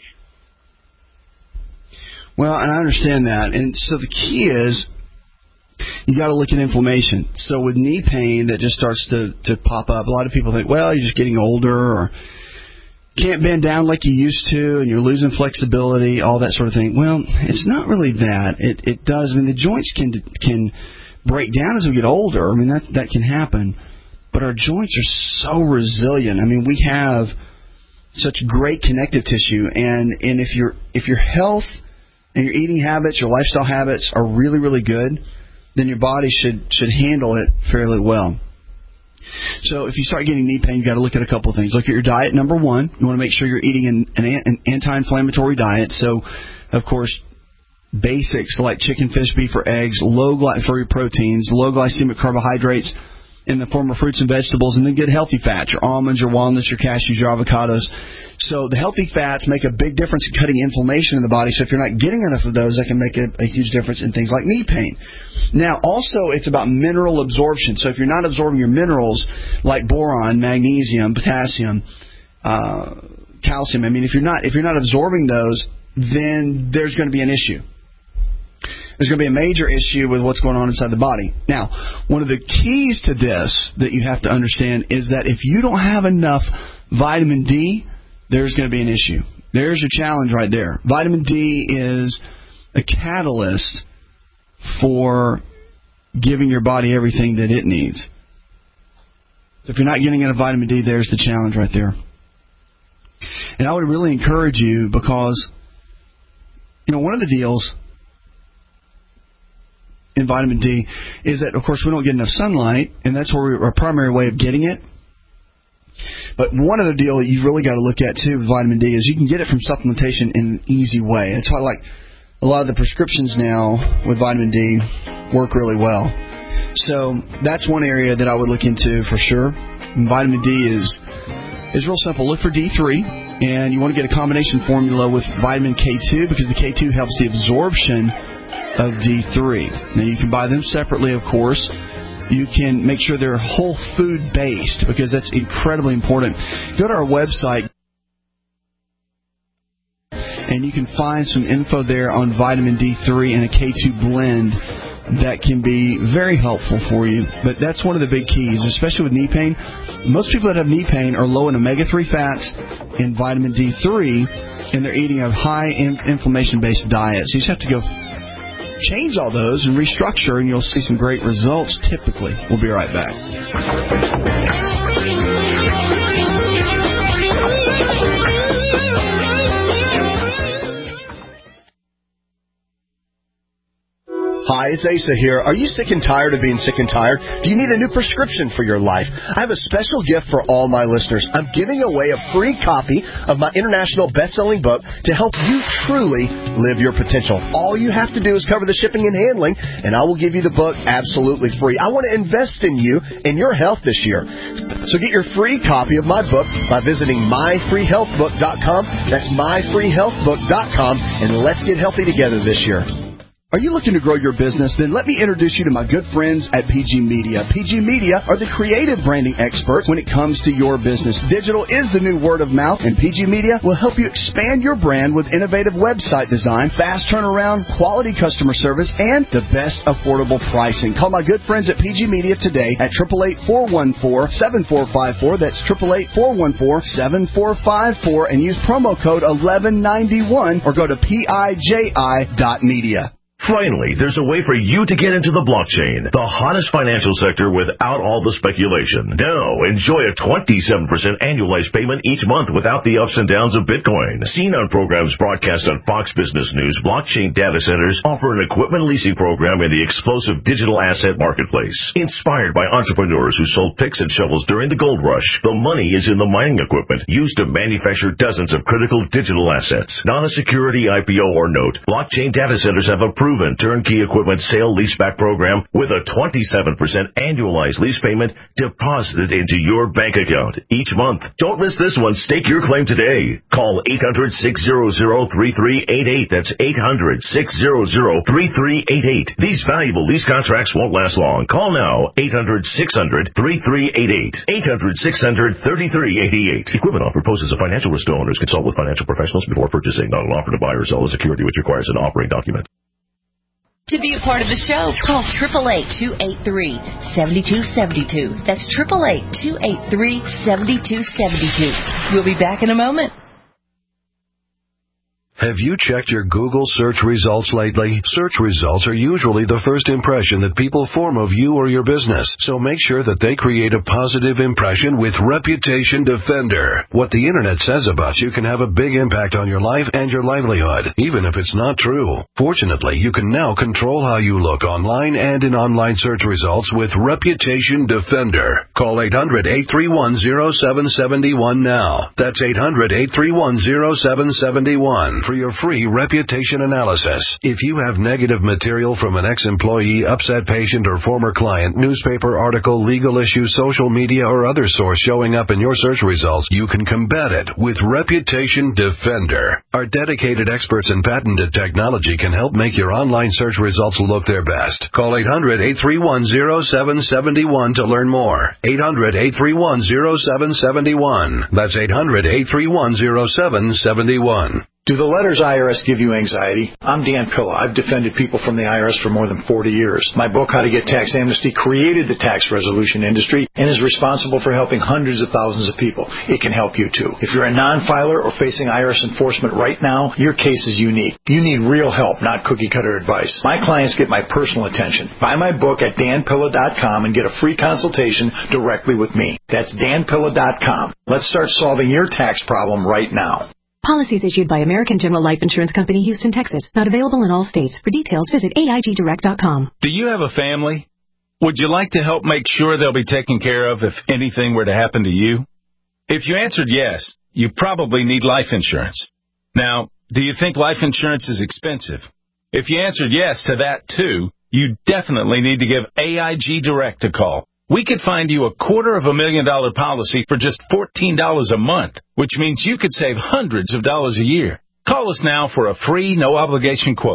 Well, and I understand that, and so the key is you got to look at inflammation. So with knee pain that just starts to, to pop up, a lot of people think, well, you're just getting older, or can't bend down like you used to, and you're losing flexibility, all that sort of thing. Well, it's not really that. It it does. I mean, the joints can can break down as we get older. I mean, that that can happen. But our joints are so resilient. I mean, we have such great connective tissue, and and if your if your health and your eating habits, your lifestyle habits are really, really good, then your body should should handle it fairly well. So if you start getting knee pain, you've got to look at a couple of things. Look at your diet, number one. You want to make sure you're eating an, an, an anti-inflammatory diet. So, of course, basics like chicken, fish, beef, or eggs, low glycemic proteins, low glycemic carbohydrates in the form of fruits and vegetables, and then good healthy fats, your almonds, your walnuts, your cashews, your avocados. So the healthy fats make a big difference in cutting inflammation in the body. So if you're not getting enough of those, that can make a, a huge difference in things like knee pain. Now, also, it's about mineral absorption. So if you're not absorbing your minerals like boron, magnesium, potassium, uh, calcium, I mean, if you're not if you're not absorbing those, then there's going to be an issue. There's going to be a major issue with what's going on inside the body. Now, one of the keys to this that you have to understand is that if you don't have enough vitamin D, there's going to be an issue. There's your challenge right there. Vitamin D is a catalyst for giving your body everything that it needs. So if you're not getting enough vitamin D, there's the challenge right there. And I would really encourage you because, you know, one of the deals in vitamin D is that, of course, we don't get enough sunlight, and that's where we, our primary way of getting it. But one other deal that you've really got to look at, too, with vitamin D is you can get it from supplementation in an easy way. That's why, like, a lot of the prescriptions now with vitamin D work really well. So that's one area that I would look into for sure. And vitamin D is is real simple. Look for D three, and you want to get a combination formula with vitamin K two because the K two helps the absorption of D three. Now, you can buy them separately, of course, You can make sure they're whole food based, because that's incredibly important. Go to our website, and you can find some info there on vitamin D three and a K two blend that can be very helpful for you. But that's one of the big keys, especially with knee pain. Most people that have knee pain are low in omega three fats and vitamin D three, and they're eating a high inflammation-based diet. So you just have to go change all those and restructure, and you'll see some great results typically. We'll be right back. Hi, it's Asa here. Are you sick and tired of being sick and tired? Do you need a new prescription for your life? I have a special gift for all my listeners. I'm giving away a free copy of my international best-selling book to help you truly live your potential. All you have to do is cover the shipping and handling, and I will give you the book absolutely free. I want to invest in you and your health this year. So get your free copy of my book by visiting my free health book dot com. That's my free health book dot com, and let's get healthy together this year. Are you looking to grow your business? Then let me introduce you to my good friends at P G Media. P G Media are the creative branding experts when it comes to your business. Digital is the new word of mouth, and P G Media will help you expand your brand with innovative website design, fast turnaround, quality customer service, and the best affordable pricing. Call my good friends at P G Media today at eight eight eight, four one four, seven four five four. That's eight eight eight, four one four, seven four five four, and use promo code eleven ninety-one or go to P I J I dot media. Finally, there's a way for you to get into the blockchain, the hottest financial sector without all the speculation. Now, enjoy a twenty-seven percent annualized payment each month without the ups and downs of Bitcoin. Seen on programs broadcast on Fox Business News, blockchain data centers offer an equipment leasing program in the explosive digital asset marketplace. Inspired by entrepreneurs who sold picks and shovels during the gold rush, the money is in the mining equipment used to manufacture dozens of critical digital assets. Not a security I P O or note, blockchain data centers have a proven turnkey equipment sale leaseback program with a twenty-seven percent annualized lease payment deposited into your bank account each month. Don't miss this one. Stake your claim today. Call eight hundred, six hundred, three three eight eight. That's eight hundred, six hundred, three three eight eight. These valuable lease contracts won't last long. Call now. eight hundred, six hundred, three three eight eight. eight hundred, six hundred, three three eight eight. Equipment offer poses a financial risk to owners. Consult with financial professionals before purchasing. Not an offer to buy or sell a security which requires an offering document. To be a part of the show, call eight eight eight, two eight three, seven two seven two. That's eight eight eight, two eight three, seven two seven two. We'll be back in a moment. Have you checked your Google search results lately? Search results are usually the first impression that people form of you or your business, so make sure that they create a positive impression with Reputation Defender. What the internet says about you can have a big impact on your life and your livelihood, even if it's not true. Fortunately, you can now control how you look online and in online search results with Reputation Defender. Call eight hundred, eight three one, zero seven seven one now. That's eight hundred, eight three one, zero seven seven one. For your free reputation analysis. If you have negative material from an ex-employee, upset patient, or former client, newspaper article, legal issue, social media, or other source showing up in your search results, you can combat it with Reputation Defender. Our dedicated experts in patented technology can help make your online search results look their best. Call eight hundred, eight three one, zero seven seven one to learn more. eight hundred, eight three one, zero seven seven one. That's eight hundred, eight three one, zero seven seven one. Do the letters I R S give you anxiety? I'm Dan Pilla. I've defended people from the I R S for more than forty years. My book, How to Get Tax Amnesty, created the tax resolution industry and is responsible for helping hundreds of thousands of people. It can help you too. If you're a non-filer or facing I R S enforcement right now, your case is unique. You need real help, not cookie-cutter advice. My clients get my personal attention. Buy my book at dan pilla dot com and get a free consultation directly with me. That's dan pilla dot com. Let's start solving your tax problem right now. Policies issued by American General Life Insurance Company, Houston, Texas. Not available in all states. For details, visit A I G direct dot com. Do you have a family? Would you like to help make sure they'll be taken care of if anything were to happen to you? If you answered yes, you probably need life insurance. Now, do you think life insurance is expensive? If you answered yes to that too, you definitely need to give A I G Direct a call. We could find you a quarter of a million dollar policy for just fourteen dollars a month, which means you could save hundreds of dollars a year. Call us now for a free, no-obligation quote.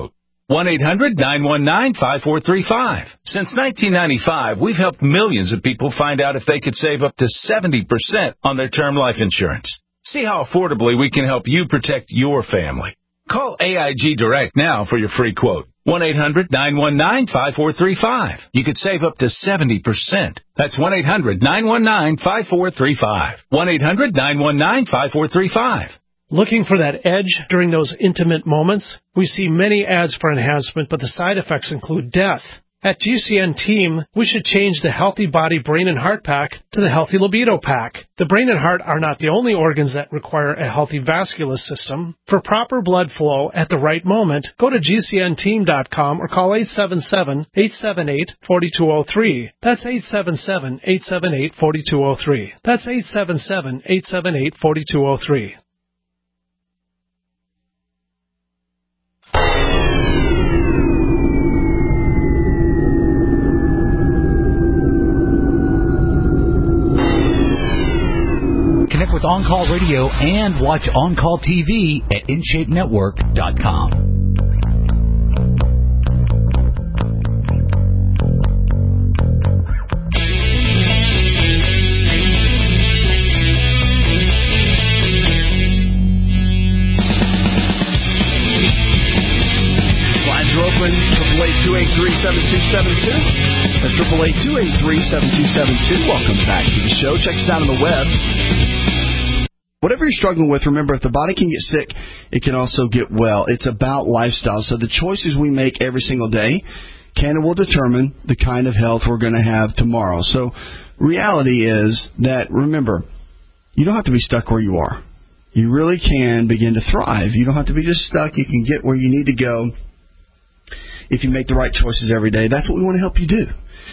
one eight hundred nine one nine five four three five. Since nineteen ninety-five, we've helped millions of people find out if they could save up to seventy percent on their term life insurance. See how affordably we can help you protect your family. Call A I G Direct now for your free quote. one eight hundred nine one nine five four three five. You could save up to seventy percent. That's one eight hundred nine one nine five four three five. one eight hundred nine one nine five four three five. Looking for that edge during those intimate moments? We see many ads for enhancement, but the side effects include death. At G C N Team, we should change the Healthy Body Brain and Heart Pack to the Healthy Libido Pack. The brain and heart are not the only organs that require a healthy vascular system. For proper blood flow at the right moment, go to G C N team dot com or call eight seven seven, eight seven eight, four two zero three. That's eight seven seven, eight seven eight, four two zero three. That's eight seven seven, eight seven eight, four two zero three. Connect with On Call Radio and watch On Call T V at in shape network dot com. Lines are open, triple eight two eight three seven two seven two. That's triple eight two eight three seven two seven two. Welcome back to the show. Check us out on the web. Whatever you're struggling with, remember, if the body can get sick, it can also get well. It's about lifestyle. So the choices we make every single day can and will determine the kind of health we're going to have tomorrow. So reality is that, remember, you don't have to be stuck where you are. You really can begin to thrive. You don't have to be just stuck. You can get where you need to go if you make the right choices every day. That's what we want to help you do.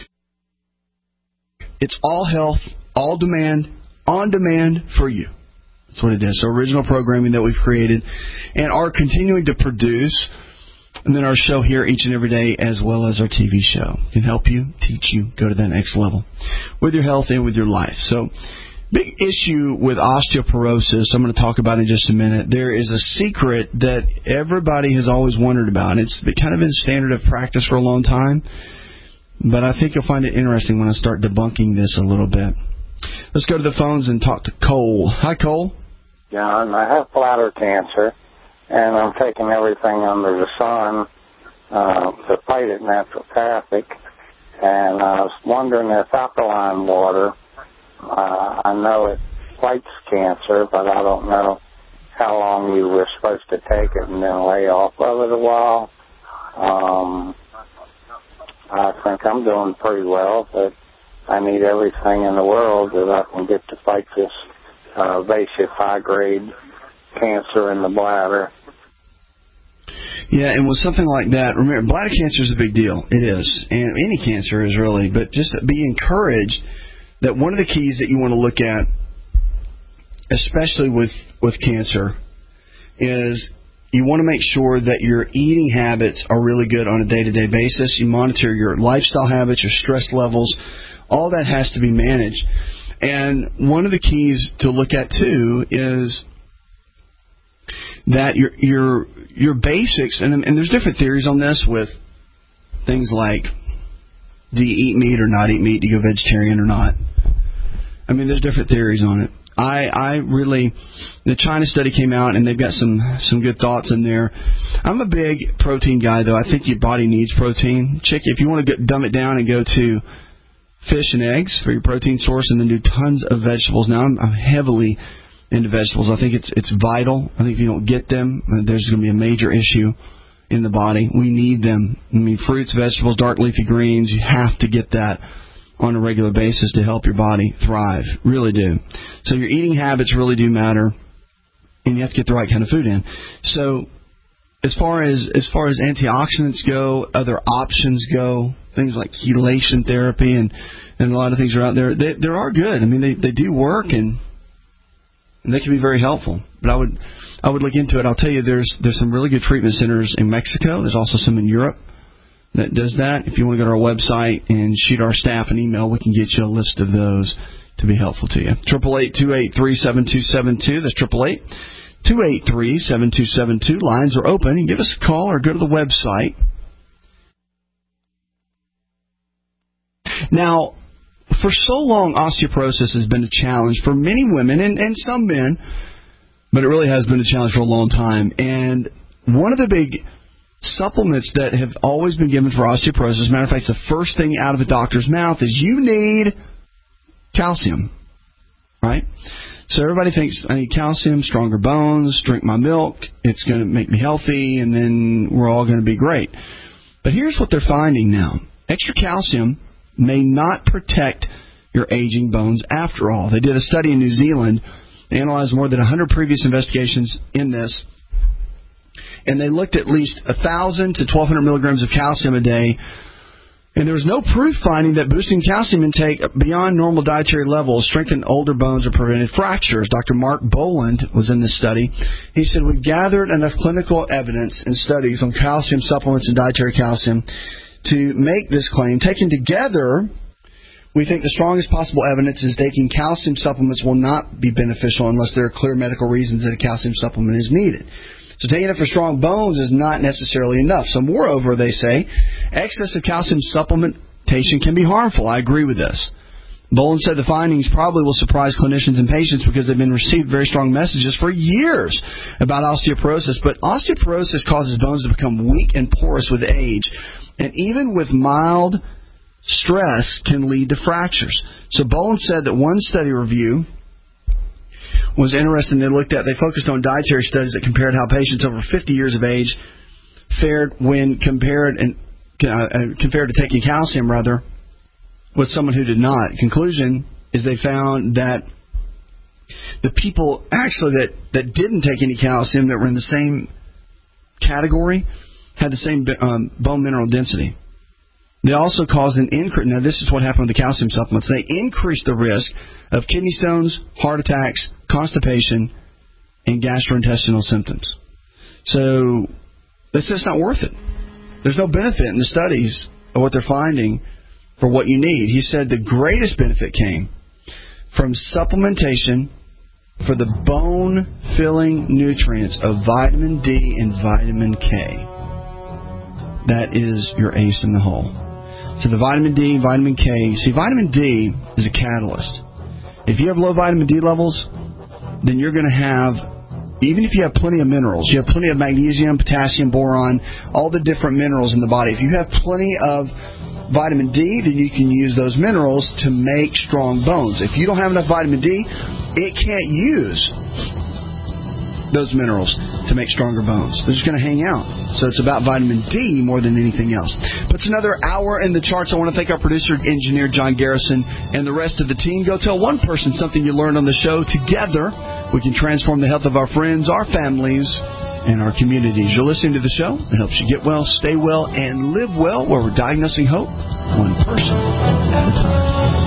It's all health, all demand, on demand for you. That's what it is. So original programming that we've created and are continuing to produce. And then our show here each and every day, as well as our T V show, can help you, teach you, go to that next level with your health and with your life. So big issue with osteoporosis I'm going to talk about in just a minute. There is a secret that everybody has always wondered about. It's kind of been standard of practice for a long time, but I think you'll find it interesting when I start debunking this a little bit. Let's go to the phones and talk to Cole. Hi, Cole. John, I have bladder cancer, and I'm taking everything under the sun uh, to fight it naturopathic. And I was wondering if alkaline water, uh, I know it fights cancer, but I don't know how long you were supposed to take it and then lay off of it a while. Um, I think I'm doing pretty well, but I need everything in the world that I can get to fight this uh, invasive high-grade cancer in the bladder. Yeah, and with something like that, remember, bladder cancer is a big deal. It is. And any cancer is really. But just be encouraged that one of the keys that you want to look at, especially with, with cancer, is you want to make sure that your eating habits are really good on a day-to-day basis. You monitor your lifestyle habits, your stress levels. All that has to be managed. And one of the keys to look at, too, is that your your your basics, and, and there's different theories on this with things like, do you eat meat or not eat meat? Do you go vegetarian or not? I mean, there's different theories on it. I, I really, the China study came out, and they've got some, some good thoughts in there. I'm a big protein guy, though. I think your body needs protein. Chick, if you want to get, dumb it down and go to fish and eggs for your protein source, and then do tons of vegetables. Now, I'm, I'm heavily into vegetables. I think it's it's vital. I think if you don't get them, there's going to be a major issue in the body. We need them. I mean, fruits, vegetables, dark leafy greens, you have to get that on a regular basis to help your body thrive. Really do. So your eating habits really do matter, and you have to get the right kind of food in. So as far as as far as antioxidants go, other options go, things like chelation therapy and, and a lot of things are out there. They, they are good. I mean, they, they do work, and, and they can be very helpful. But I would I would look into it. I'll tell you, there's there's some really good treatment centers in Mexico. There's also some in Europe that does that. If you want to go to our website and shoot our staff an email, we can get you a list of those to be helpful to you. Triple eight two eight three seven two seven two. That's triple eight two eight three, seven two seven two. Lines are open. And give us a call or go to the website. Now, for so long, osteoporosis has been a challenge for many women and, and some men, but it really has been a challenge for a long time. And one of the big supplements that have always been given for osteoporosis, as a matter of fact, the first thing out of a doctor's mouth is you need calcium, right? So everybody thinks, I need calcium, stronger bones, drink my milk, it's going to make me healthy, and then we're all going to be great. But here's what they're finding now. Extra calcium may not protect your aging bones after all. They did a study in New Zealand. They analyzed more than one hundred previous investigations in this, and they looked at least one thousand to twelve hundred milligrams of calcium a day, and there was no proof finding that boosting calcium intake beyond normal dietary levels strengthened older bones or prevented fractures. Doctor Mark Boland was in this study. He said, we've gathered enough clinical evidence and studies on calcium supplements and dietary calcium to make this claim. Taken together, we think the strongest possible evidence is taking calcium supplements will not be beneficial unless there are clear medical reasons that a calcium supplement is needed. So taking it for strong bones is not necessarily enough. So moreover, they say, excessive calcium supplementation can be harmful. I agree with this. Boland said the findings probably will surprise clinicians and patients because they've been received very strong messages for years about osteoporosis. But osteoporosis causes bones to become weak and porous with age. And even with mild stress can lead to fractures. So Boland said that one study review was interesting. They looked at, they focused on dietary studies that compared how patients over fifty years of age fared when compared and uh, compared to taking calcium, rather, with someone who did not. Conclusion is they found that the people actually that, that didn't take any calcium, that were in the same category, had the same um, bone mineral density. They also caused an increase. Now, this is what happened with the calcium supplements. They increased the risk of kidney stones, heart attacks, constipation, and gastrointestinal symptoms. So it's just not worth it. There's no benefit in the studies of what they're finding for what you need. He said the greatest benefit came from supplementation for the bone-filling nutrients of vitamin D and vitamin K. That is your ace in the hole. So the vitamin D, vitamin K. See, vitamin D is a catalyst. If you have low vitamin D levels, then you're going to have, even if you have plenty of minerals, you have plenty of magnesium, potassium, boron, all the different minerals in the body. If you have plenty of vitamin D, then you can use those minerals to make strong bones. If you don't have enough vitamin D, it can't use those minerals to make stronger bones. They're just going to hang out. So it's about vitamin D more than anything else. But it's another hour in the charts. I want to thank our producer, engineer John Garrison, and the rest of the team. Go tell one person something you learned on the show. Together, we can transform the health of our friends, our families, and our communities. You're listening to the show. It helps you get well, stay well, and live well, where we're diagnosing hope one person at a time.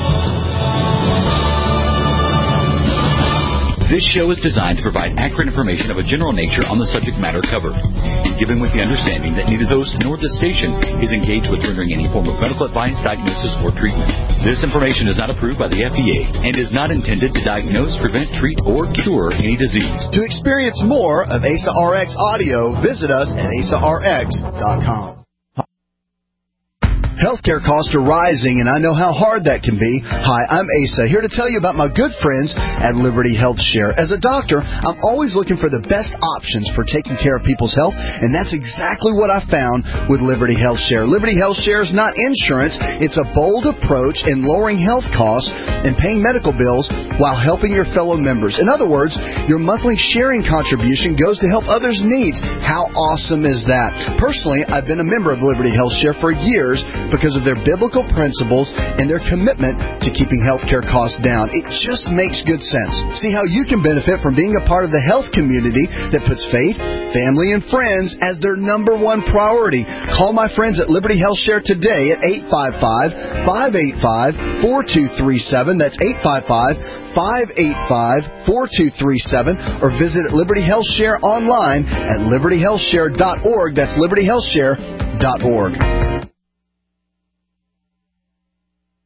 This show is designed to provide accurate information of a general nature on the subject matter covered, given with the understanding that neither host nor the station is engaged with rendering any form of medical advice, diagnosis, or treatment. This information is not approved by the F D A and is not intended to diagnose, prevent, treat, or cure any disease. To experience more of A S A R X audio, visit us at A S A R X dot com. Healthcare costs are rising, and I know how hard that can be. Hi, I'm Asa, here to tell you about my good friends at Liberty Health Share. As a doctor, I'm always looking for the best options for taking care of people's health, and that's exactly what I found with Liberty Health Share. Liberty Health Share is not insurance. It's a bold approach in lowering health costs and paying medical bills while helping your fellow members. In other words, your monthly sharing contribution goes to help others' needs. How awesome is that? Personally, I've been a member of Liberty Health Share for years, because of their biblical principles and their commitment to keeping healthcare costs down. It just makes good sense. See how you can benefit from being a part of the health community that puts faith, family, and friends as their number one priority. Call my friends at Liberty Health Share today at eight five five, five eight five, four two three seven. That's eight five five, five eight five, four two three seven. Or visit Liberty Health Share online at liberty health share dot org. That's liberty health share dot org.